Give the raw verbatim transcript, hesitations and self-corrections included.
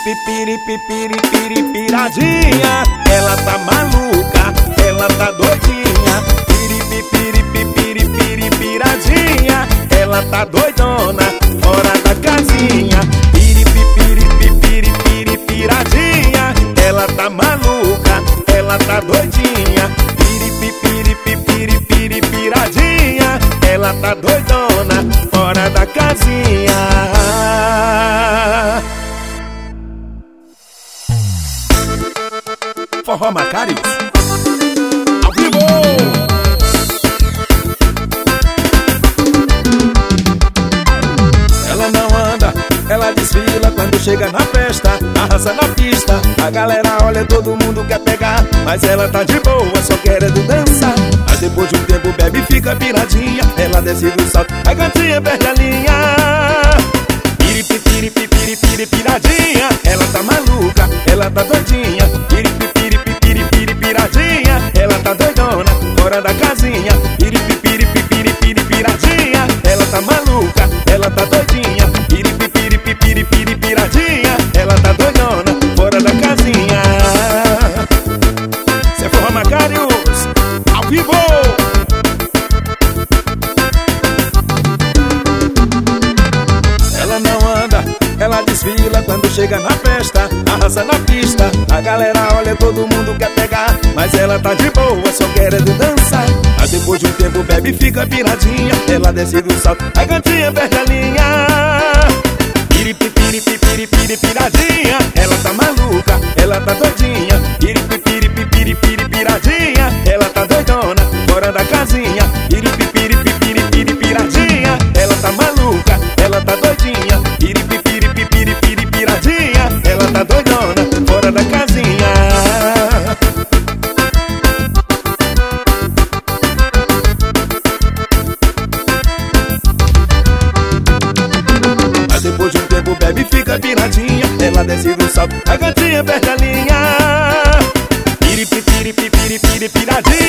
Piripipiripiripiradinha, ela tá maluca, ela tá doidinha. Piripipiripiripiradinha, ela tá doidona, fora da casinha. Piripipiripiripiradinha, ela tá maluca, ela tá doidinha. Piripipiripiripiradinha, ela tá doidona, fora da casinha. Forró Macários ao vivo! Ela não anda, ela desfila quando chega na festa, arrasa na pista. A galera olha, todo mundo quer pegar, mas ela tá de boa, só querendo dançar. Mas depois de um tempo bebe e fica piradinha. Ela desce do salto, a gatinha perde a linha. Piripipiripiripiradinha, ela tá maluca, ela tá doidinha. Piripipiripiripiradinha, ela tá doidona, fora da casinha. Piripipiripiripiradinha, ela tá maluca, ela tá doidinha. Piripipiripiripiradinha, ela tá doidona, fora da casinha. Cê Forró Macários ao vivo! Ela não anda, ela desfila quando chega na festa, arrasa na pista. A galera olha, todo mundo quer pegar, mas ela tá de boa, só querendo dançar. Mas depois de um tempo bebe e fica piradinha. Ela desce do salto, a gatinha perde a linha. Piripipiripiripiradinha, ela tá maluca, ela tá doidinha. Piripipiripiripiradinha, ela tá doidona, fora da casinha. Piripipiripiripiradinha, ela tá maluca, ela tá doidinha. Piripipiripiripiradinha, ela tá doidona, fora da casinha. Mas depois de um tempo bebe e fica piradinha. Ela desce do salto, a gatinha perde a linha. Piripipiripiripiradinha,